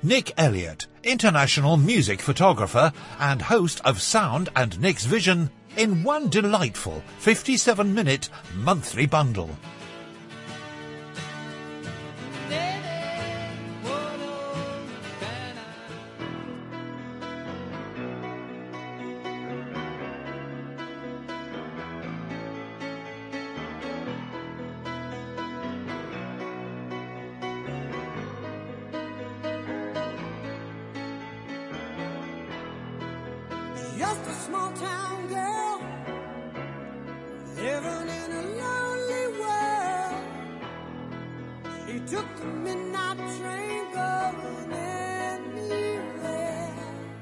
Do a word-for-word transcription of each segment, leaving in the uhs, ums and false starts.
Nick Elliott, international music photographer and host of Sound and Nick's Vision, in one delightful fifty-seven minute monthly bundle. Just a small town girl living in a lonely world. She took the midnight train going anywhere.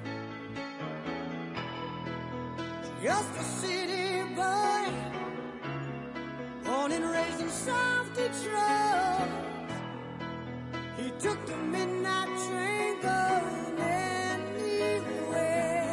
Just a city boy, born and raised in South Detroit. He took the midnight train going anywhere.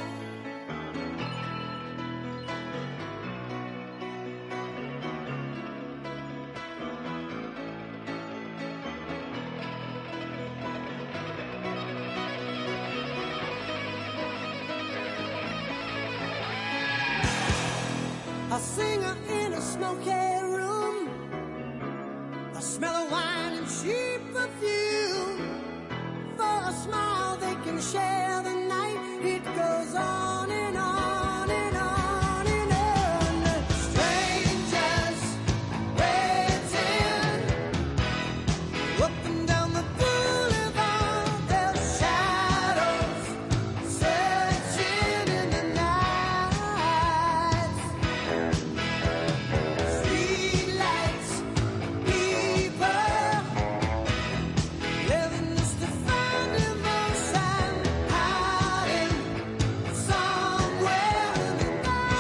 A singer in a smoky room, a smell of wine and cheap perfume. For a smile they can share the night. It goes on and on and on and on. Strangers waiting up and down the boulevard. Their shadows searching in the night. Streetlights, people living just to find emotion, hiding somewhere in the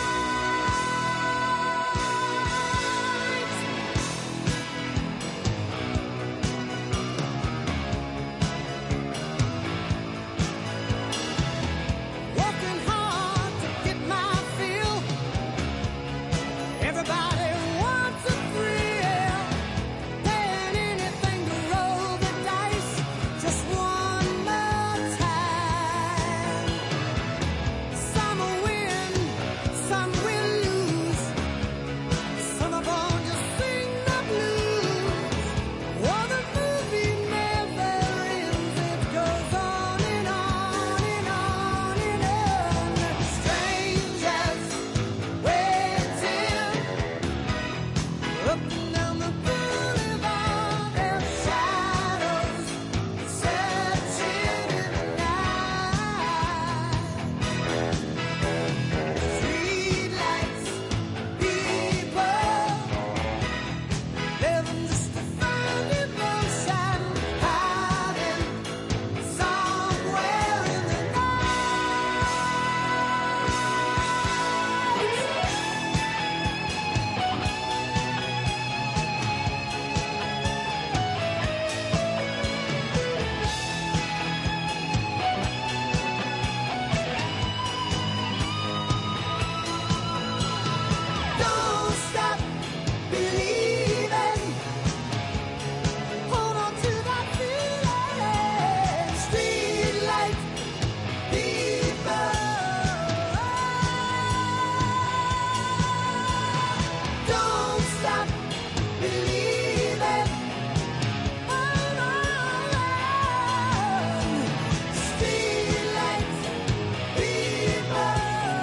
night. Working hard to get my fill. Everybody wants a thrill, paying anything to roll the dice just one more time. Some will win, some will lose. Some of all just sing the blues. Oh, the movie never ends. It goes on and on and on and on. Strangers waiting up and down the boulevard. Their shadows searching in the night. Streetlights, people living just to find emotion, hiding somewhere in the Don't stop believing. Hold on to that feeling. Streetlight people. Don't stop believing. Hold on. Streetlight people.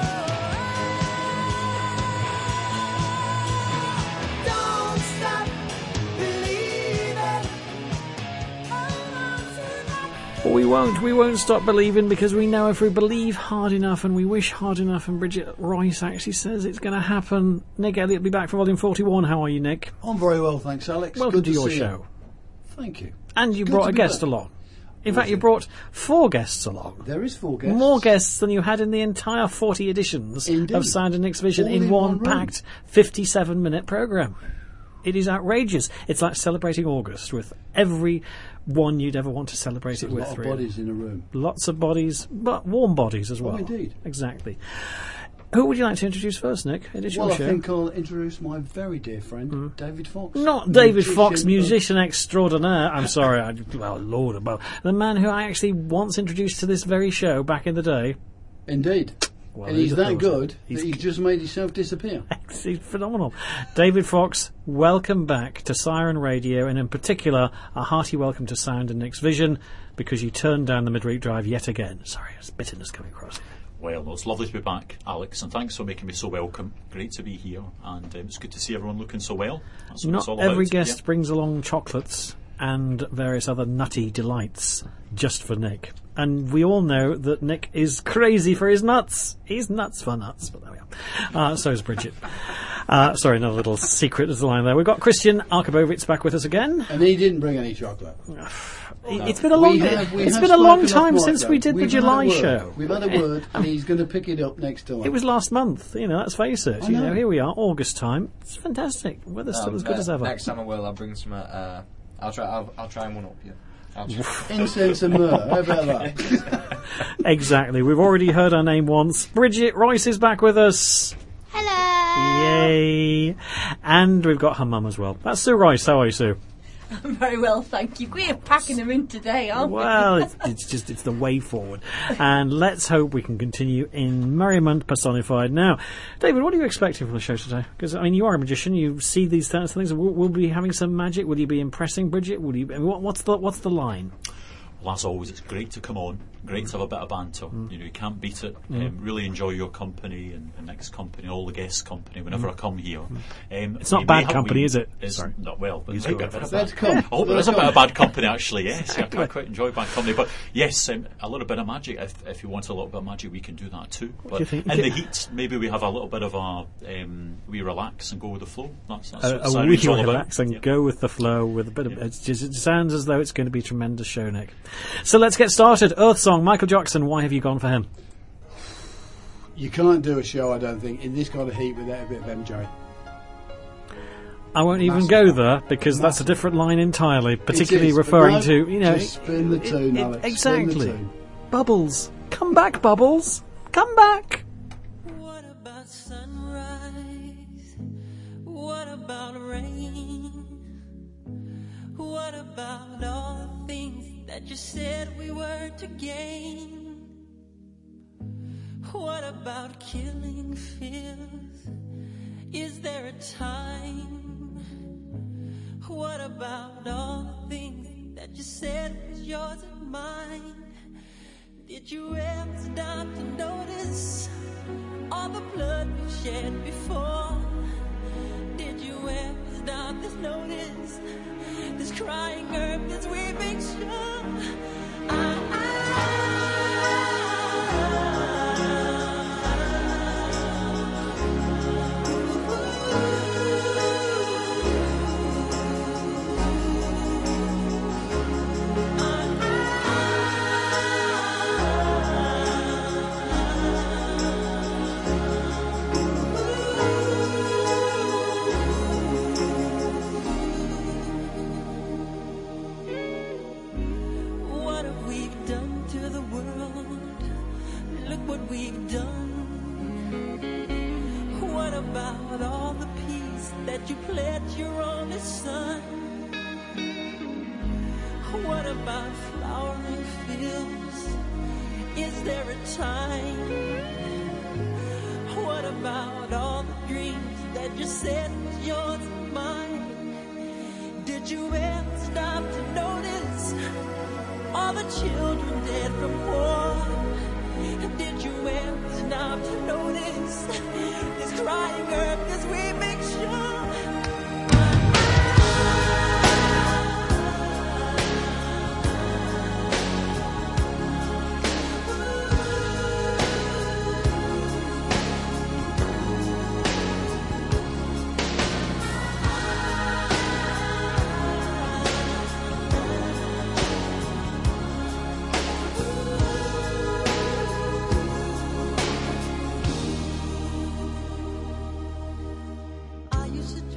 Don't stop believing. Hold on to that. But we won't. We won't stop believing, because we know if we believe hard enough and we wish hard enough, and Bridget Royce actually says it's going to happen. Nick Elliott will be back for volume forty-one. How are you, Nick? I'm very well, thanks, Alex. Welcome Good to your see you. show. Thank you. And you Good brought to a be guest back. along. In Was fact, you it? brought four guests along. There is four guests. More guests than you had in the entire forty editions Indeed. of Sound and Nick's Vision All in in one one room. packed fifty-seven minute programme. It is outrageous. It's like celebrating August with every one you'd ever want to celebrate it There's a with. lot of really. bodies in a room. Lots of bodies, but warm bodies as well. indeed. Exactly. Who would you like to introduce first, Nick? It is your Well, I show. think I'll introduce my very dear friend, David Fox. Not David Musician Fox, of- musician extraordinaire. I'm sorry, I, well, Lord above. The man who I actually once introduced to this very show back in the day. Indeed. Well, and he's who'd have that thought? good He's- that he's just made himself disappear. He's phenomenal. David Fox, welcome back to Siren Radio, and in particular, a hearty welcome to Sound and Nick's Vision, because you turned down the Midweek Drive yet again. Sorry, there's bitterness coming across here. Well, no, it's lovely to be back, Alex, and thanks for making me so welcome. Great to be here, and um, it's good to see everyone looking so well. That's what it's Not all every about. guest Yeah. brings along chocolates and various other nutty delights just for Nick. And we all know that Nick is crazy for his nuts. He's nuts for nuts, but there we are. Uh, so is Bridget. Uh, sorry, another little secret is the line there. We've got Christian Arkabovitz back with us again. And he didn't bring any chocolate. It's been a long, We have- we it's have been a long spoken off time mic, since though. we did the We've had a July word. show. We've had a word, and he's going to pick it up next time. It was last month, you know, let's face it. I You know, know. here we are, August time. It's fantastic. Weather's still Um, as good uh, as ever. Next time I will. I'll bring some. Uh, I'll try. I'll, I'll try and one up you. I'll try. Incense and myrrh. How about that? Exactly. We've already heard her name once. Bridget Royce is back with us. Hello. Yay. And we've got her mum as well. That's Sue Royce. How are you, Sue? I'm very well, thank you. We're packing them in today, aren't Well, it's, it's just, it's the way forward. And let's hope we can continue in merriment personified. Now, David, what are you expecting from the show today? Because, I mean, you are a magician. You see these kinds of things. Will, will we be having some magic? Will you be impressing Bridget? Will you, I mean, what, what's the what's the line? Well, as always, it's great to come on. Great to have a bit of banter. Mm. You know, you can't beat it. Um, really enjoy your company and the next company, all the guests' company. Whenever I come here, um, Mm. It's not we bad may have- company, we- is it? It's Sorry. not well, but You it's go a bit for of it. bad. Let's come. I hope there Let's is a bit come. of bad company, actually. Yes, I quite, quite enjoy bad company. But yes, um, a little bit of magic. If, if you want a little bit of magic, we can do that too. But do you think? in Do the you- heat, maybe we have a little bit of a um, we relax and go with the flow. That's, that's A, what a Siren's wee all about. relax and Yeah. go with the flow with a bit of. It's just, it sounds as though it's going to be a tremendous show, Nick. So let's get started. Earth Song, Michael Jackson. Why have you gone for him? You can't do a show, I don't think, in this kind of heat without a bit of M J. I won't even Massive. go there because that's a Massive. different line entirely, particularly It is, but referring no, to, you know, just spin the it- tune, it- Alex. Spin the exactly. tune. Bubbles, come back, Bubbles, come back. What about sunrise? What about rain? What about all the things that you said we were to gain? What about killing fears? Is there a time? What about all the things that you said was yours and mine? Did you ever stop to notice all the blood we shed before? Did you ever stop to notice this crying earth as we make sure? I, What have we done to the world? Look what we've done. What about all the peace that you pledged your only son? What about flowering fields? Is there a time? What about all the dreams that you said was yours and mine? Did you ever stop to notice all the children dead from war? Did you ever stop to notice this crying earth as we make sure? I used to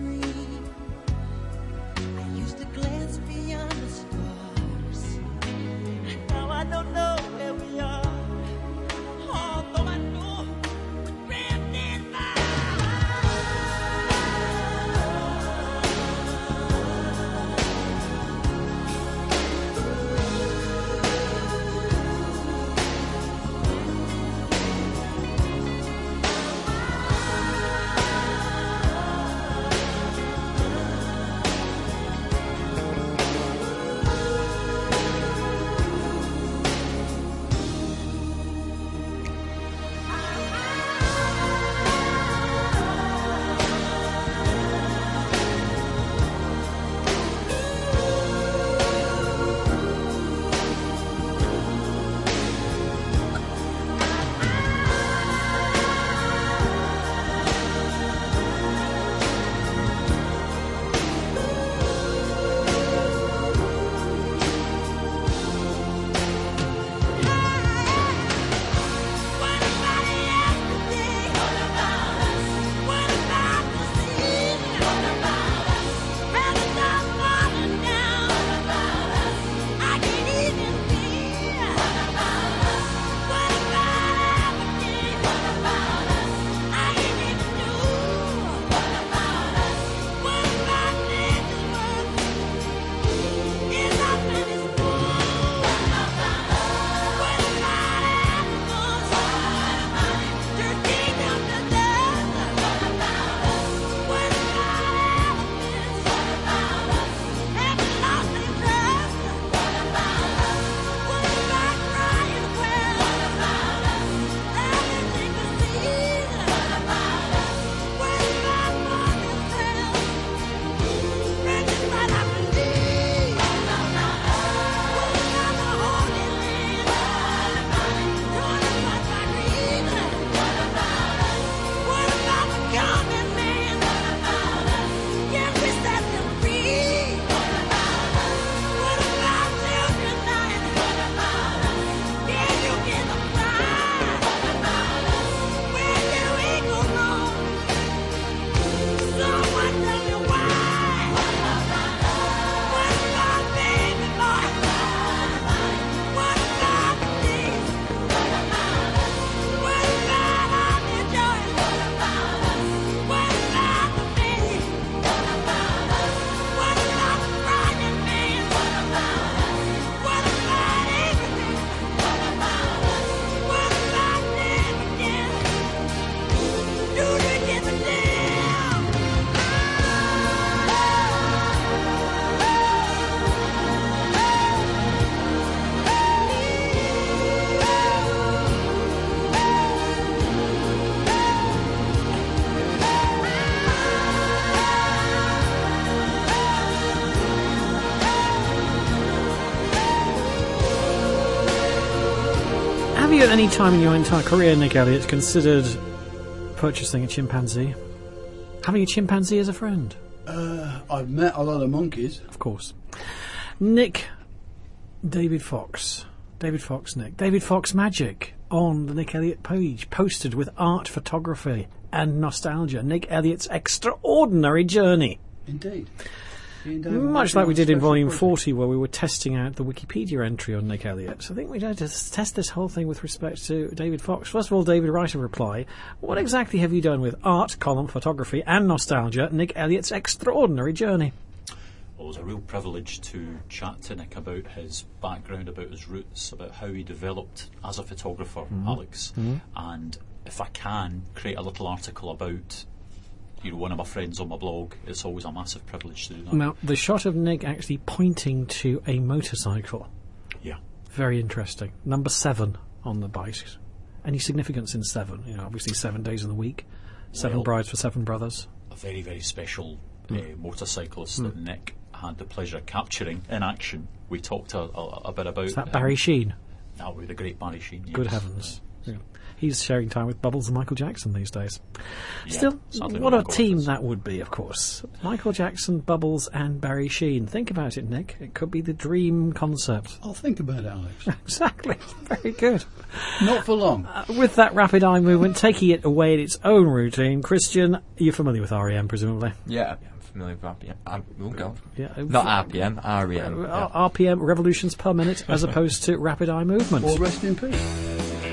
Have you at any time in your entire career, Nick Elliott, considered purchasing a chimpanzee? Having a chimpanzee as a friend? Uh, I've met a lot of monkeys. Of course. Nick, David Fox. David Fox, Nick. David Fox Magic on the Nick Elliott page, posted with art, photography and nostalgia. Nick Elliott's extraordinary journey. Indeed. Indeed. Much like we did in Special volume project. forty, where we were testing out the Wikipedia entry on Nick Elliott. So I think we'd have to test this whole thing with respect to David Fox. First of all, David, write a reply. What exactly have you done with art, column, photography and nostalgia, Nick Elliott's extraordinary journey? Well, it was a real privilege to chat to Nick about his background, about his roots, about how he developed as a photographer, Alex. And if I can, create a little article about you know, one of my friends on my blog. It's always a massive privilege to do that. Now, the shot of Nick actually pointing to a motorcycle. Yeah. Very interesting. Number seven on the bike. Any significance in seven? You know, obviously seven days in the week. Seven Well, brides for seven brothers. A very, very special uh, motorcyclist that Nick had the pleasure of capturing in action. We talked a, a, a bit about Is that him. Barry Sheen? That would be the great Barry Sheen. Good yes. heavens. Yeah. He's sharing time with Bubbles and Michael Jackson these days. Yeah, Still, sadly what we're a not team golfers. that would be, of course. Michael Jackson, Bubbles and Barry Sheen. Think about it, Nick. It could be the dream concept. I'll think about it, Alex. Exactly. Very good. Not for long. Uh, with that rapid eye movement, taking it away in its own routine, Christian, you're familiar with R E M, presumably? Yeah, I'm familiar with R P M. R- oh, God. Yeah. Not R P M, R E M. Uh, yeah. R P M, revolutions per minute, as opposed to rapid eye movement. Or rest in peace.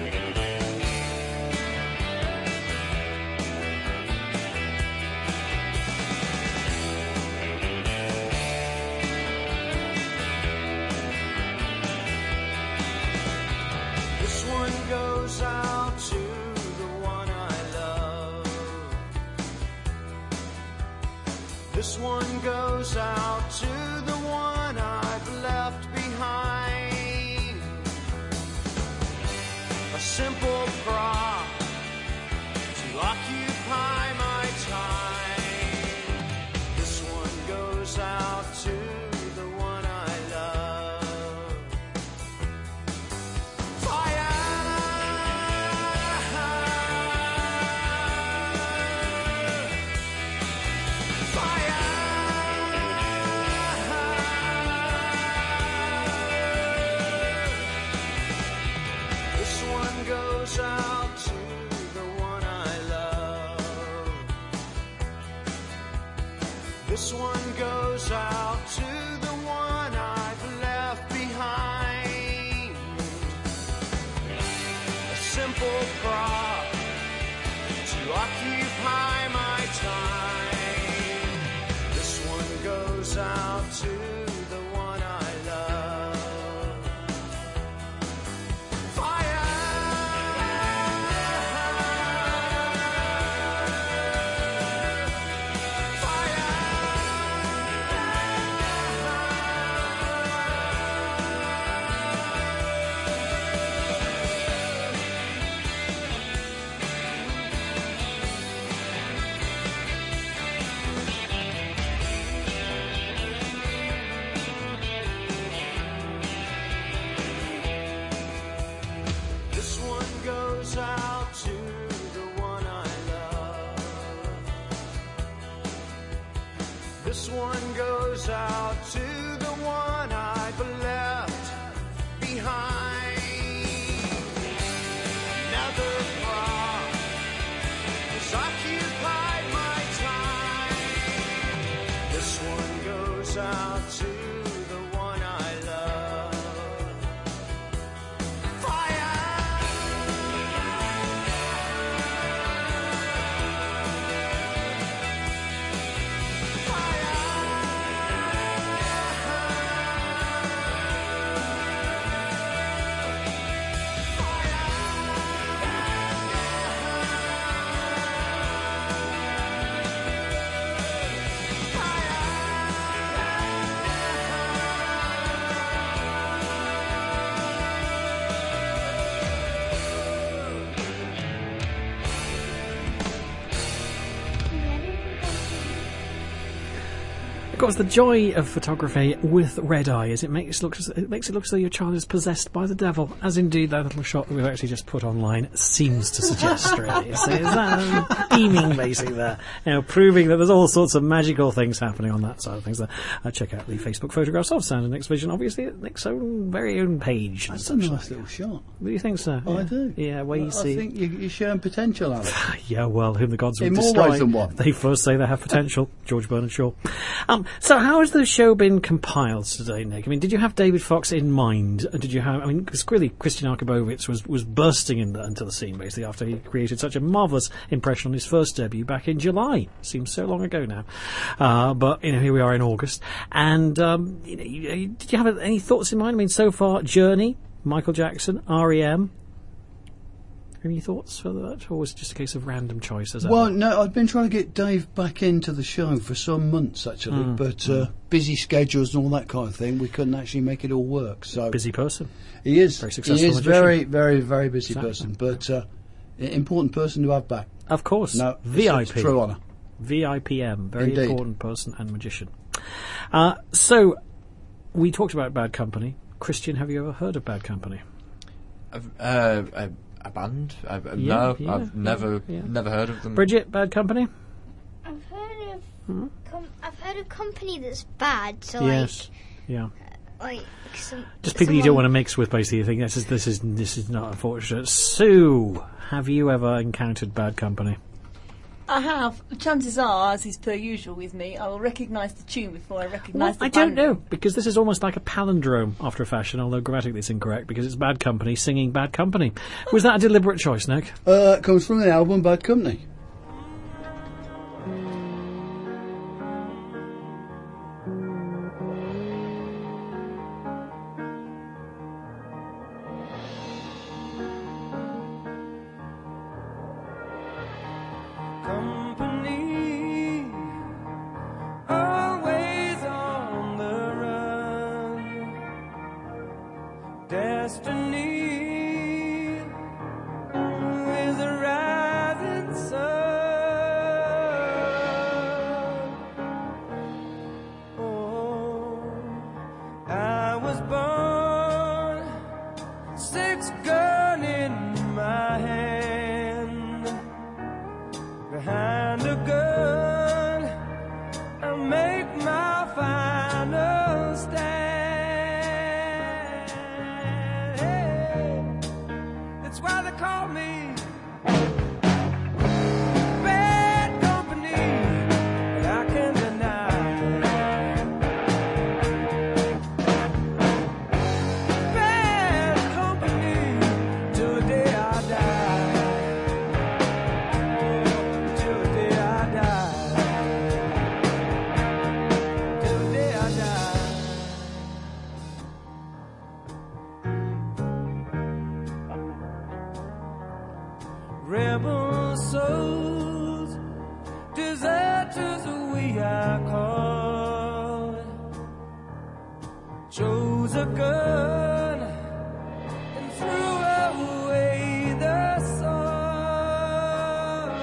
This one goes out to the one I love. This one goes out to the one I've left behind. A simple prop to occupy my time. This one goes out to the one I love. This one goes out to the one I love. This one goes out to the one I've left behind. A simple prop to occupy my time. This one goes out to the one I love. This one goes out to the one I love. This one goes out to the one I've left behind. Another prop has occupied my time. This one goes out to the one I love. Of course, the joy of photography with red eye is it makes it look as, it makes it look as though your child is possessed by the devil, as indeed that little shot that we've actually just put online seems to suggest. Really, so is that beaming basically there, you know, proving that there's all sorts of magical things happening on that side of things. There, uh, check out the Facebook photographs of Sound and Nick's Vision, obviously at Nick's own very own page. That's a nice little shot. Do you think so? Oh, yeah. I do. Yeah, where you I see. think you, you're showing potential, Alex. Yeah, well, whom the gods will In more destroy, ways than one. they first say they have potential. George Bernard Shaw. Um, so, how has the show been compiled today, Nick? I mean, did you have David Fox in mind? Did you have? I mean, because clearly Christian Arkabovitz was was bursting in the, into the scene basically after he created such a marvellous impression on his first debut back in July. Seems so long ago now, uh, but you know, here we are in August. And um, you know, you, did you have any thoughts in mind? I mean, so far, Journey, Michael Jackson, R E M. Any thoughts for that, or was it just a case of random choice? As Well, ever? no, I've been trying to get Dave back into the show for some months, actually, Mm, but uh, busy schedules and all that kind of thing, we couldn't actually make it all work. So Busy person. he is, Very he successful is magician. very, very, very busy Exactly. person, but uh, i- important person to have back. Of course. No, V I it's P. a true honour. V I P M. Very Indeed. important person and magician. Uh, so, we talked about Bad Company. Christian, have you ever heard of Bad Company? I've, uh, a, a band? I've, uh, Yeah, no, yeah, I've never, yeah. never heard of them. Bridget, Bad Company? I've heard of Hmm? com- I've heard of company that's bad. So Yes. Yeah. like, like some, Just people you don't someone- want to mix with, basically. You think this is this is this is not unfortunate. Sue, have you ever encountered Bad Company? I have. Chances are, as is per usual with me, I will recognise the tune before I Well, recognise the I don't band. know, because this is almost like a palindrome after a fashion, although grammatically it's incorrect, because it's Bad Company singing Bad Company. Was that a deliberate choice, Nick? Uh, it comes from the album Bad Company. Company, always on the run. Destiny is a rising sun. Oh, I was born, six gun in my hand. Behind a gun, I make my final stand. Hey, that's why they call me Bad Company, but I can't deny. Bad Company till the day I die. Till the day I die. Till the day I die. Rebel souls, deserters we are called. Chose a gun and threw away the sword.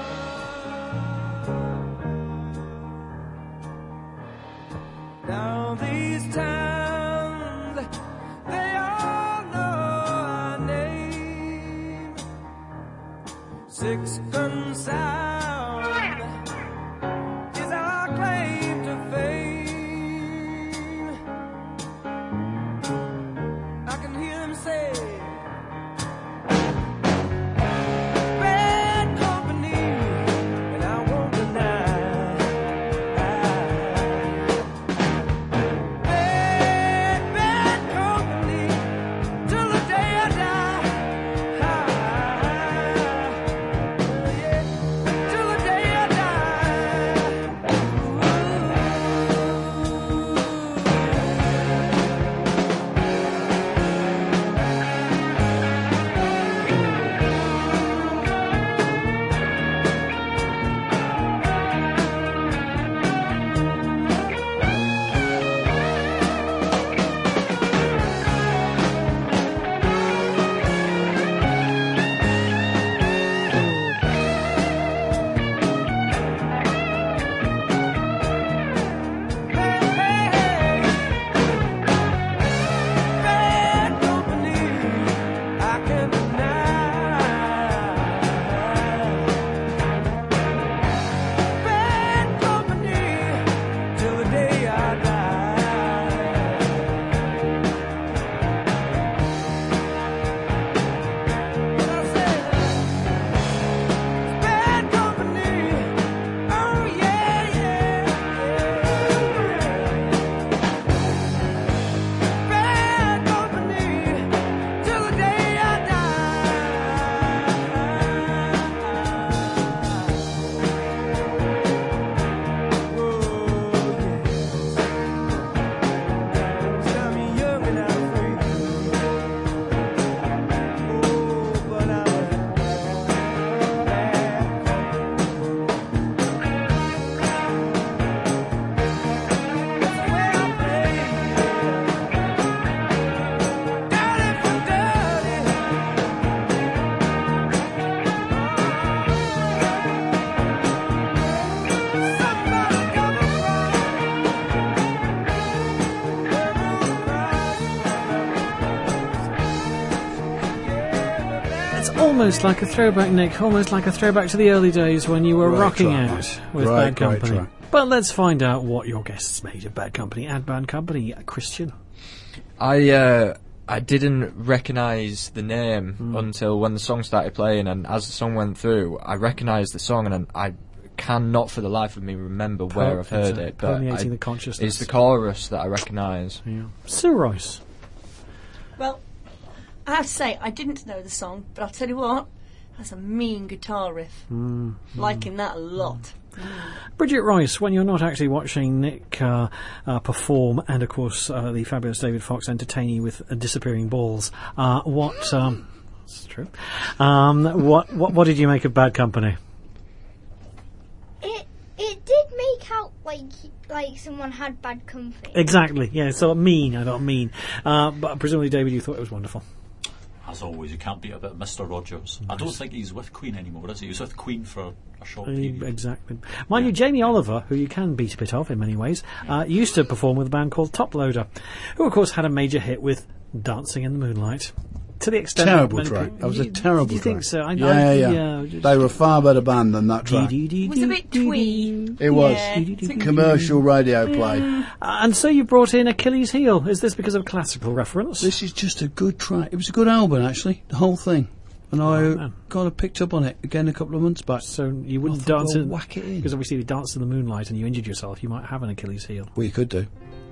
Now these towns, they all know our name. Six gun sound is our claim to fame. I can hear them say, Bad Company, and I won't deny. Bad, bad company till the day I die. almost like a throwback, Nick. Almost like a throwback to the early days when you were Great rocking track, out mate. with Great, Bad great Company. track. But let's find out what your guests made of Bad Company and Bad Company. Christian. I uh, I didn't recognise the name Mm. until when the song started playing, and as the song went through, I recognised the song, and I cannot for the life of me remember where I've heard it. But Permeating I- the consciousness. it's the chorus that I recognise. Yeah. Sue Royce. Well, I have to say, I didn't know the song, but I'll tell you what, that's a mean guitar riff. Mm. Liking that a lot. Bridget Royce, when you're not actually watching Nick uh, uh, perform, and of course uh, the fabulous David Fox entertain you with uh, disappearing balls, uh, what? Um, that's true. Um, what? What? What did you make of Bad Company? It it did make out like like someone had bad company. Exactly. Yeah. So mean. I don't mean. Uh, but presumably, David, you thought it was wonderful. As always, you can't beat a bit of Mister Rogers. I don't think he's with Queen anymore, is he? He was with Queen for a short Uh, period. Exactly. Mind you, Jamie Oliver, who you can beat a bit of in many ways, uh, used to perform with a band called Top Loader, who of course had a major hit with Dancing in the Moonlight. To the extent Terrible that many track. people- That was a You- terrible Do you track. think so? I, yeah, I, yeah, yeah. yeah. They were a far better band than that track. It was a bit twee. It was. Yeah. Commercial radio play. Uh, and so you brought in Achilles' Heel. Is this because of a classical reference? This is just a good track. It was a good album, actually, the whole thing. And I Oh, man. kind of picked up on it again a couple of months back. So you wouldn't I thought, dance well, in... whack it in. Because obviously you danced in the moonlight and you injured yourself, you might have an Achilles' heel. Well, you could do.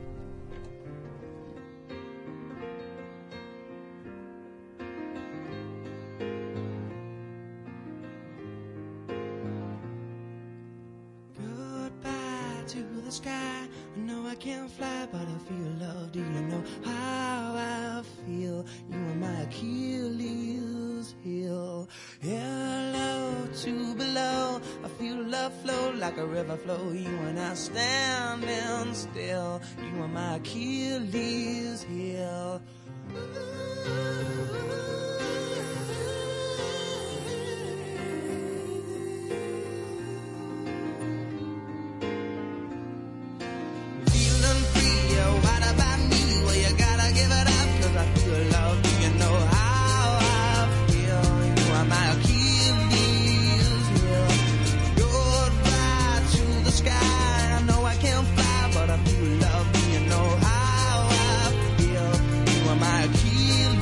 Goodbye to the sky. I know I can't fly, but I feel love. Do you know how I feel? You are my Achilles heel. Hello to below. I feel love flow like a river flow. You and I standing still. You are my Achilles heel. Feeling free, yeah, what about me? Well, you gotta give it up, 'cause I feel love. Do you know how I feel? You are my Achilles heel. Goodbye to the sky. I know I can't fly, but I feel love. Do you know how I feel? You are my Achilles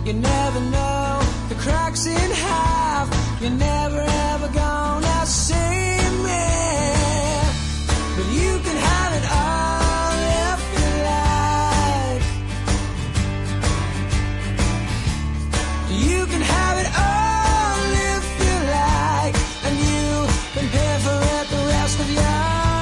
You never know the cracks in half. You're never ever gonna see me. But you can have it all if you like. You can have it all if you like. And you can pay for it the rest of your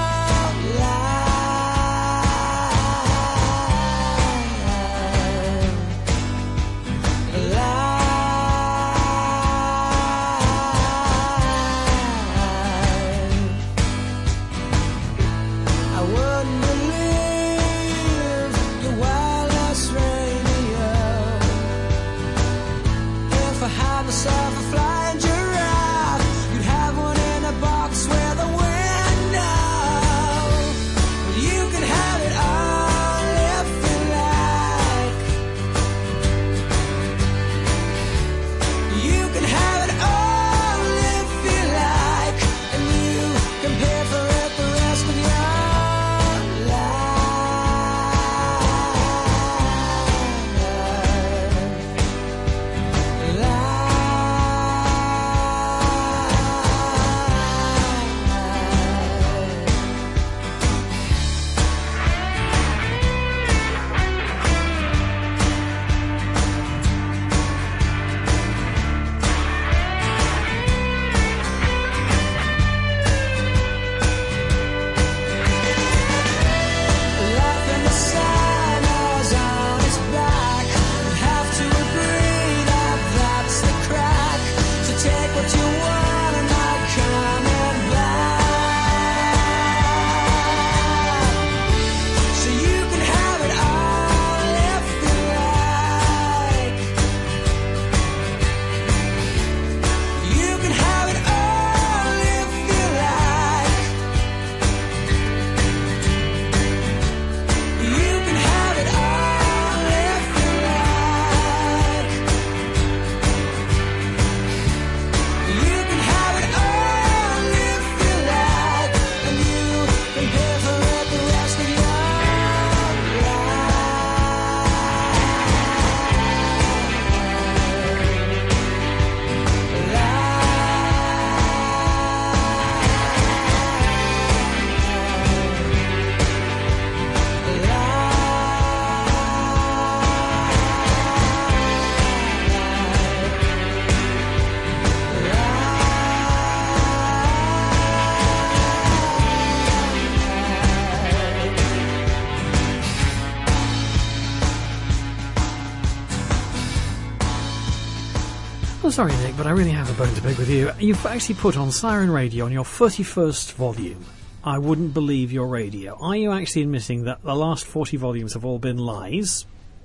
myself a flying giraffe. You'd have one in a box where the wind knows. You can have it all if you like. You can have it all if you like. And you can pay for it the rest of your Well, sorry, Nick, but I really have a bone to pick with you. You've actually put on Siren Radio on your thirty-first volume. I wouldn't believe your radio. Are you actually admitting that the last forty volumes have all been lies?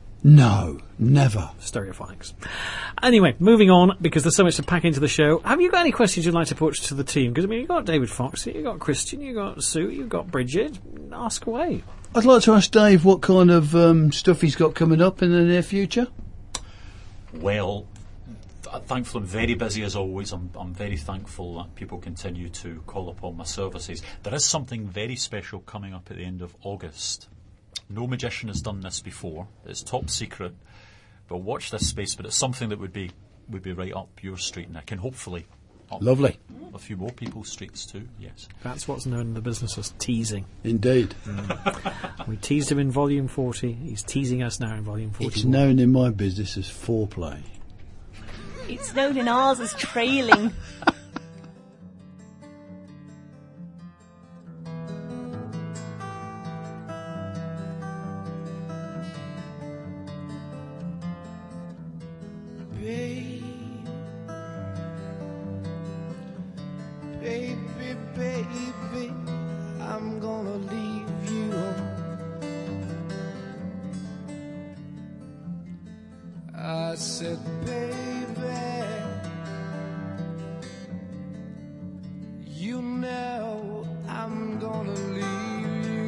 No, never. Stereophonics. Anyway, moving on, because there's so much to pack into the show. Have you got any questions you'd like to put to the team? Because, I mean, you've got David Fox, you've got Christian, you've got Sue, you've got Bridget. Ask away. I'd like to ask Dave what kind of um, stuff he's got coming up in the near future. Well, th- thankfully I'm very busy as always. I'm, I'm very thankful that people continue to call upon my services. There is something very special coming up at the end of August. No magician has done this before. It's top secret, but watch this space. But it's something that would be would be right up your street, Nick, and hopefully up Lovely. a few more people's streets too. Yes, that's what's known in the business as teasing. Indeed. Mm. We teased him in volume forty. He's teasing us now in volume forty. It's known in my business as foreplay. It's known in ours as trailing. Baby, baby, I'm gonna leave you. I said, baby, you know I'm gonna leave you.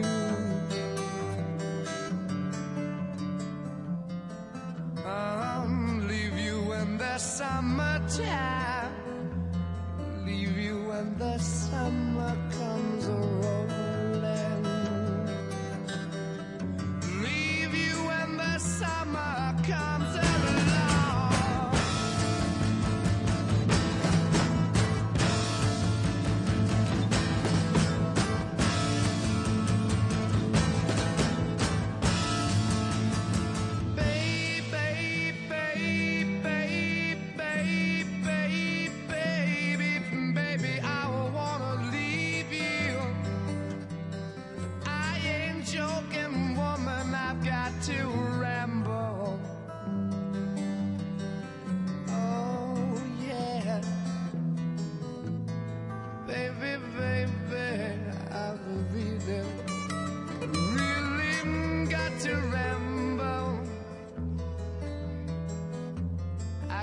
I'll leave you in the summertime. Leave you when the summer comes a-rolling. Leave you when the summer comes along.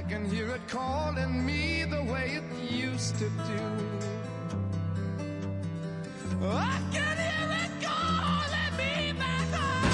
can hear it calling me the way it used to do. I can hear it calling me back home.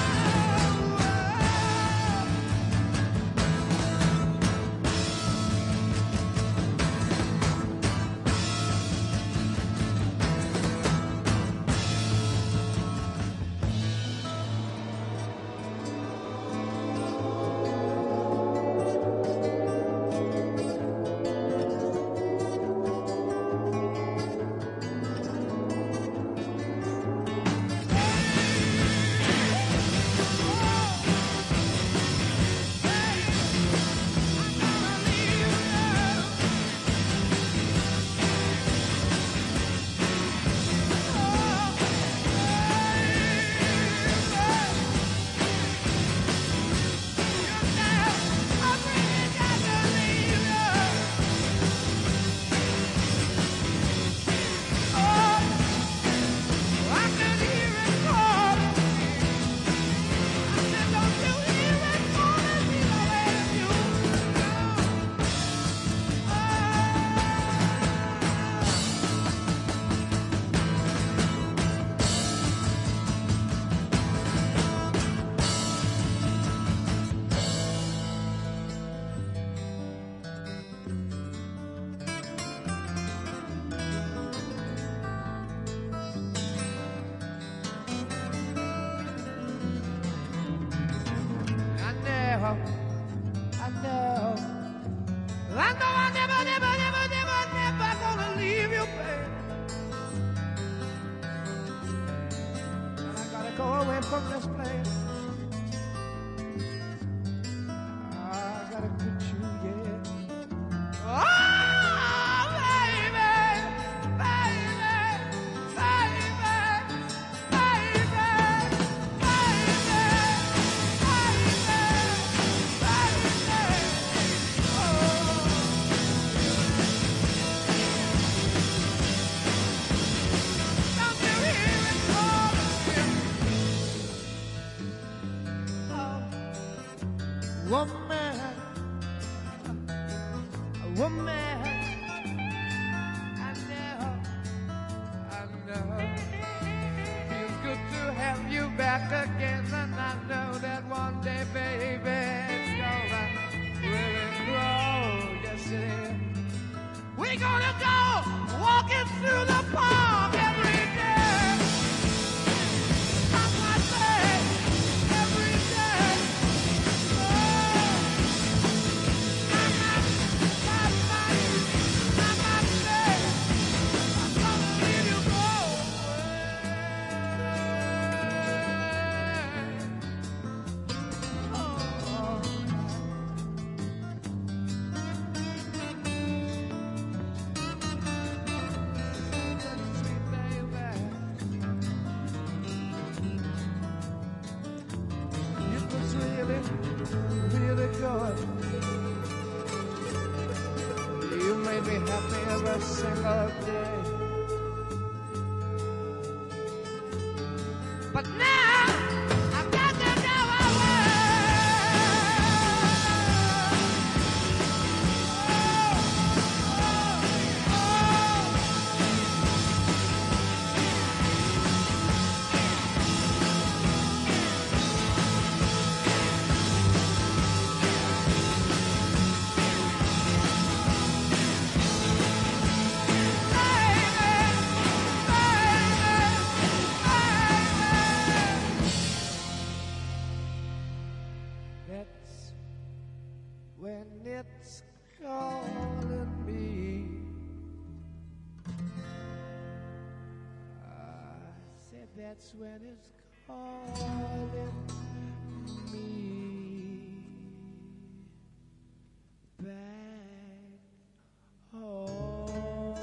That's when it's calling me back home.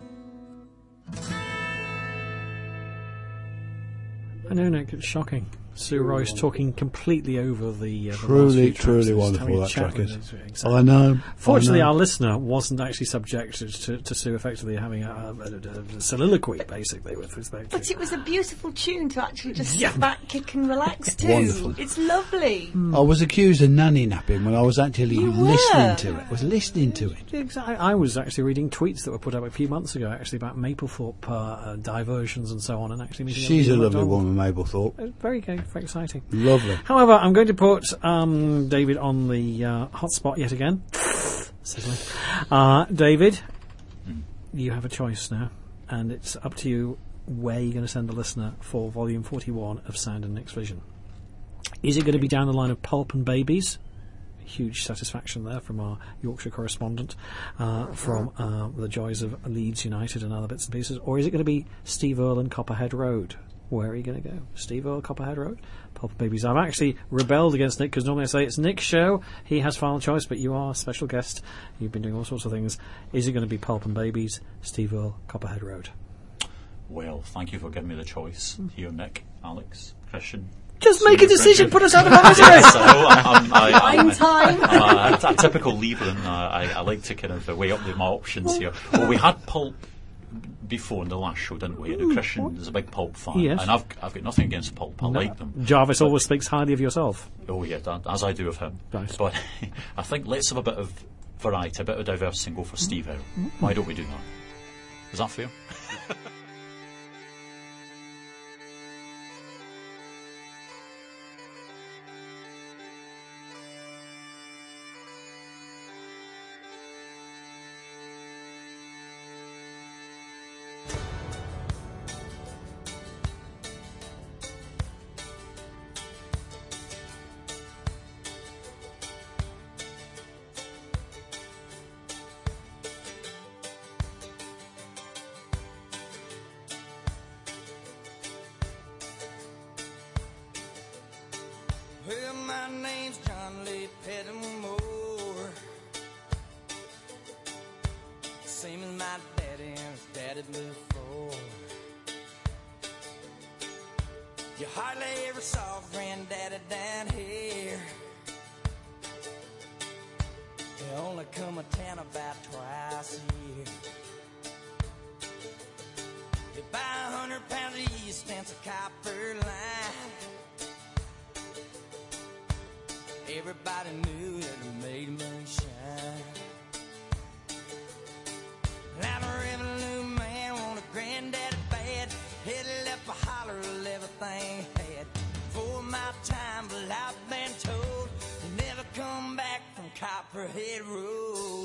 I know, Nick, it's shocking. Sue Royce talking completely over the, uh, the Truly, last few tracks. truly Just wonderful, having a that chat track with is. us. Exactly. I know. Fortunately, I know. our listener wasn't actually subjected to, to Sue effectively having a, a, a, a soliloquy, basically, with respect to But it was a beautiful tune to actually just Yeah. sit back, kick and relax to. Wonderful. It's lovely. I was accused of nanny napping when I was actually You were. listening to it. I was listening to it. Exactly. I was actually reading tweets that were put up a few months ago, actually, about Maplethorpe uh, uh, diversions and so on, and actually meeting She's a everybody lovely at McDonald's. woman, Mablethorpe. It was very good, very exciting. Lovely. However, I'm going to put um, David on the uh, hot spot yet again. Sizzling. Uh, David, you have a choice now, and it's up to you where you're going to send the listener for volume forty-one of Sound and Nick's Vision. Is it going to be down the line of Pulp and Babies? Huge satisfaction there from our Yorkshire correspondent, uh, from uh, the joys of Leeds United and other bits and pieces, or is it going to be Steve Earle and Copperhead Road? Where are you going to go? Steve Earle, Copperhead Road? Pulp and Babies. I've actually rebelled against Nick because normally I say it's Nick's show. He has final choice, but you are a special guest. You've been doing all sorts of things. Is it going to be Pulp and Babies, Steve Earle, Copperhead Road? Well, thank you for giving me the choice here, Nick, Alex, Christian. Just make a Senior decision. Bridget. Put us out of our misery. Yes, I know, I'm, I, I'm, Time, time. I'm a, a typical Libran. Uh, I, I like to kind of uh, weigh up the, my options here. Well, we had Pulp before in the last show, didn't we? And Christian is a big Pulp fan, Yes. and I've I've got nothing against Pulp. I No. like them. Jarvis But- always speaks highly of yourself. Oh yeah, that, as I do of him. Right. But I think let's have a bit of variety, a bit of diversity, and go for Steve Earle. Why don't we do that? Is that fair? Well, my name's John Lee Pettimore. Same as my daddy and his daddy before. You hardly ever saw Granddaddy down here. They only come a town about twice a year. They buy a hundred pounds of yeast and a copper line. Everybody knew that it made moonshine. Now the revenue man wanted Granddaddy bad. Headed up a holler of everything he had. For my time, but I've been told he never come back from Copperhead Road.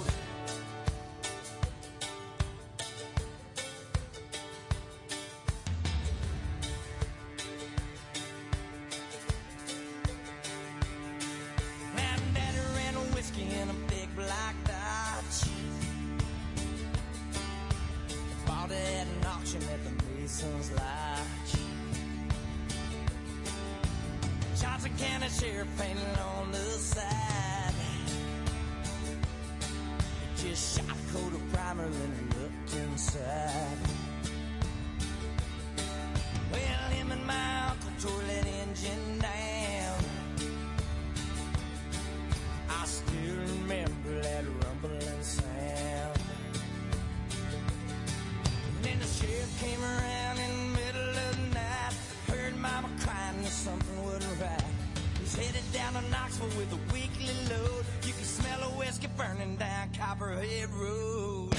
Granddaddy ran a whiskey in a big black Dodge. Bought it at an auction at the Mason's Lodge. Johnson County Sheriff painted on the side. He just shot a coat of primer and looked inside. Well, him and my uncle tore that engine down. I still remember that rumbling sound. And then the sheriff came around in the middle of the night. Heard mama crying that something wasn't right. He's headed down to Knoxville with a weekly load. You can smell a whiskey burning down Copperhead Road.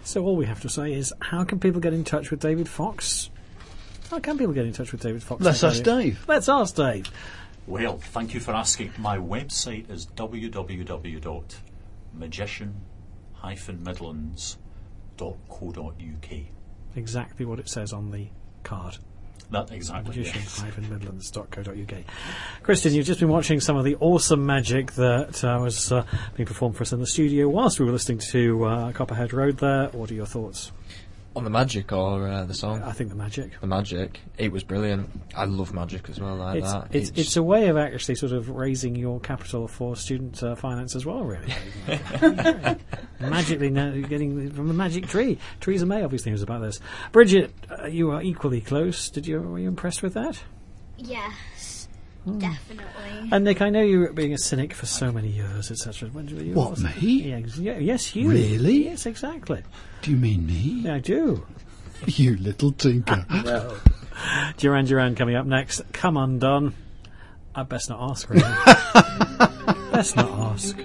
So all we have to say is, how can people get in touch with David Fox? How can people get in touch with David Fox? Let's ask Dave. Let's ask Dave. Well, thank you for asking. My website is w w w dot magician dash midlands dot co dot u k. Exactly what it says on the card. That exactly. Yes. magician dash midlands dot co dot u k. Christian, you've just been watching some of the awesome magic that uh, was uh, being performed for us in the studio whilst we were listening to uh, Copperhead Road there. What are your thoughts? On the magic or uh, the song? I think the magic. The magic. It was brilliant. I love magic as well, like it's, that. It's, it's, it's a way of actually sort of raising your capital for student uh, finance as well, really. Magically now getting from the magic tree. Theresa May obviously was about this. Bridget, uh, you are equally close. Did you Were you impressed with that? Yes, definitely. And Nick, I know you were being a cynic for so many years, et cetera. When were you- What, was it? me? Yeah, ex- yeah, yes, you. Really? Yes, exactly. Do you mean me? Yeah, I do. You little tinker. No. Duran Duran coming up next. Come Undone. I best not ask, really. Best not ask.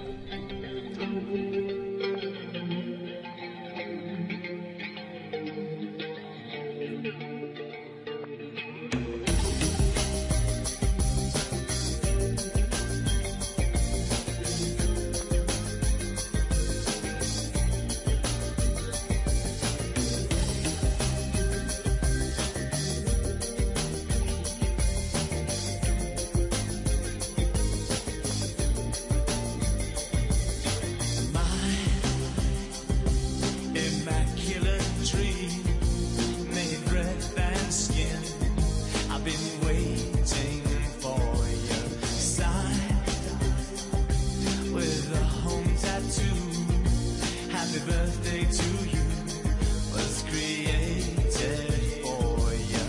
Immaculate dream, made red than skin. I've been waiting for your sign with a home tattoo. Happy birthday to you was created for you.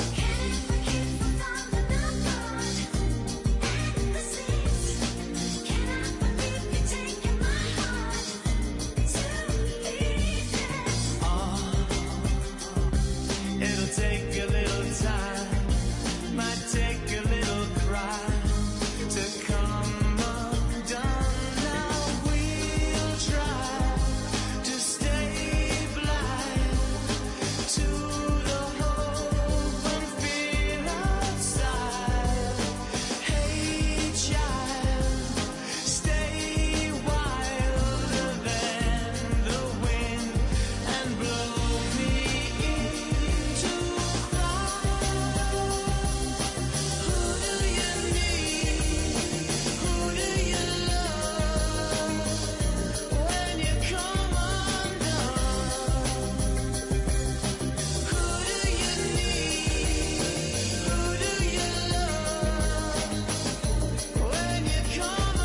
It'll take a little time, might take a little cry to come undone. Now we'll try to stay blind to the hope and fear outside. Hey child, stay wilder than the wind and blow me into cry. Who do you need? Who do you love when you come undone? Who do you need? Who do you love when you come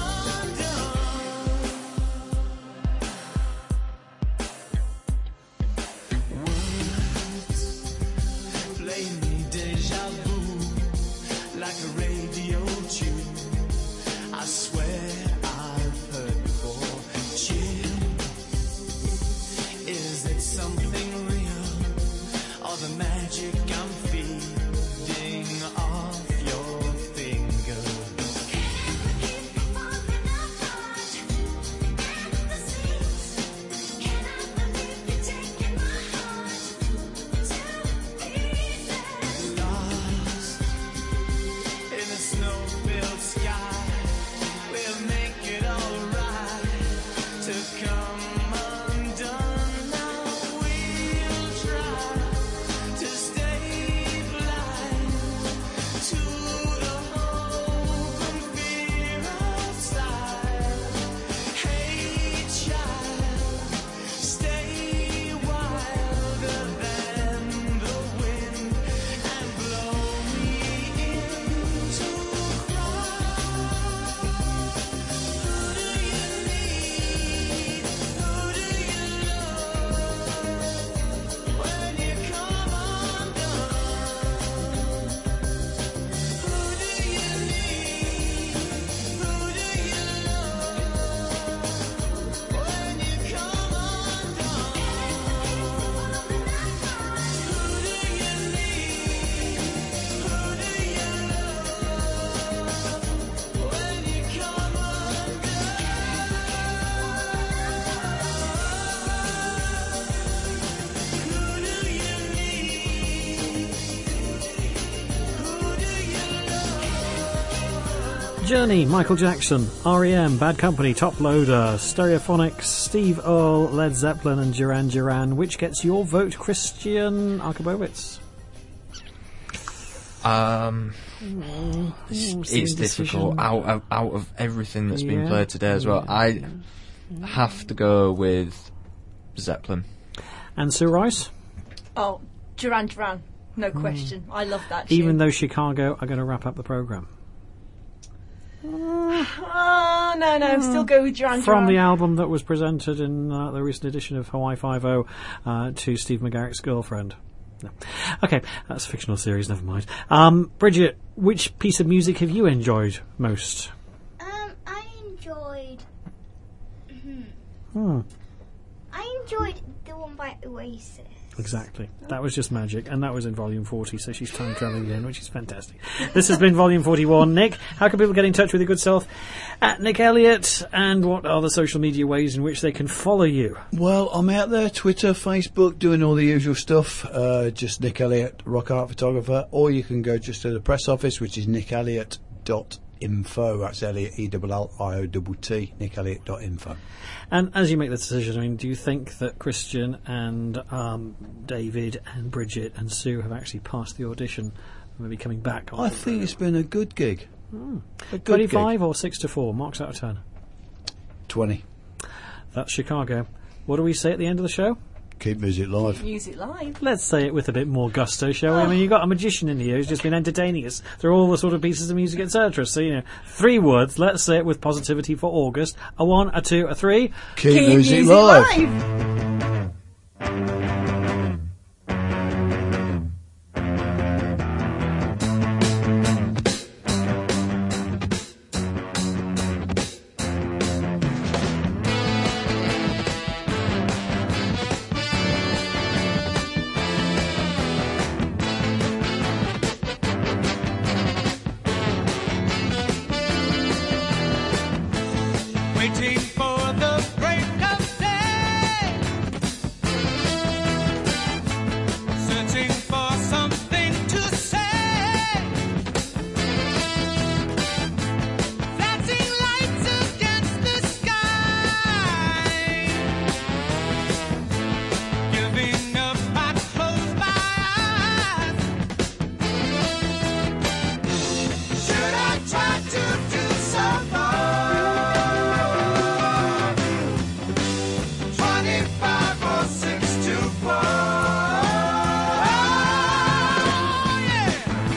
undone? Words play me deja vu like a radio tune. I swear I've heard before. Chill, is it something real or the magic I'm feeding off your finger? Lost in a snow-filled sky, we'll make it alright to come undone. Now we'll try to stay Journey, Michael Jackson, R E M, Bad Company, Top Loader, Stereophonics, Steve Earle, Led Zeppelin and Duran Duran. Which gets your vote, Christian Arkabowitz? Um, Mm, it's, same it's difficult. decision. Out of, out of everything that's been Yeah. played today as well, I have to go with Zeppelin. And Sue Rice? Oh, Duran Duran, no question. I love that tune. Even though Chicago are going to wrap up the programme. Oh, no, no, still go with Duran From Duran. the album that was presented in uh, the recent edition of Hawaii Five-O uh, to Steve McGarrick's girlfriend. No. Okay, that's a fictional series, never mind. Um, Bridget, which piece of music have you enjoyed most? Um, I enjoyed. Hmm. Hmm. I enjoyed the one by Oasis. Exactly. That was just magic, and that was in volume forty, so she's time travelling again, which is fantastic. This has been volume forty-one. Nick, how can people get in touch with your good self? At Nick Elliott, and what are the social media ways in which they can follow you? Well, I'm out there, Twitter, Facebook, doing all the usual stuff. Uh, just Nick Elliott, rock art photographer. Or you can go just to the press office, which is nick elliott dot info. That's Elliott, E L L I O T T, nick elliott dot info. And as you make the decision, I mean, do you think that Christian and um, David and Bridget and Sue have actually passed the audition and maybe coming back? I think it's been a good gig. Mm. A good twenty-five gig. or six to four? Marks out of ten. twenty. That's Chicago. What do we say at the end of the show? Keep music live. Music live. Let's say it with a bit more gusto, shall we? I mean, you've got a magician in here who's just been entertaining us through all the sort of pieces of music, et cetera. So, you know, three words. Let's say it with positivity for August. A one, a two, a three. Keep, Keep music, music live. live. Waiting for the break of day, searching for something to say, flashing lights against the sky, giving up, I close my eyes. Should I try to do some more? Twenty-five or six to four. Yeah.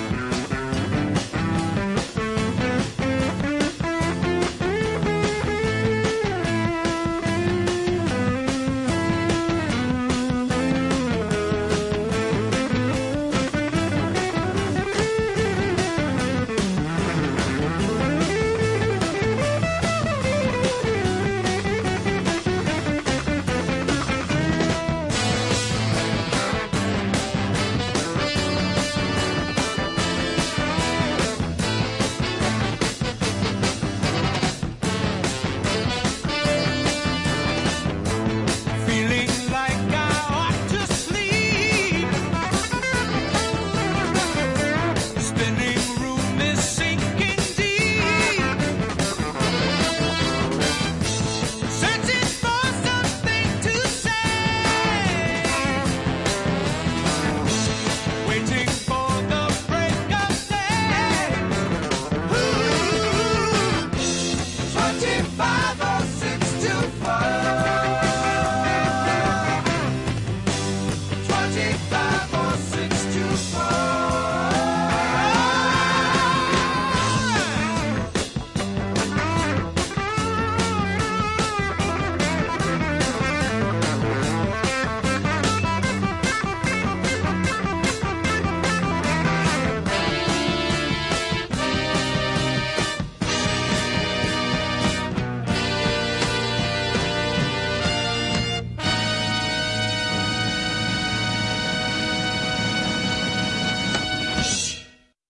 Feeling like I ought to sleep. Spinning room is sinking deep. Searching for something to say. Waiting for the break of day. Ooh, twenty-five or six to four. Twenty-five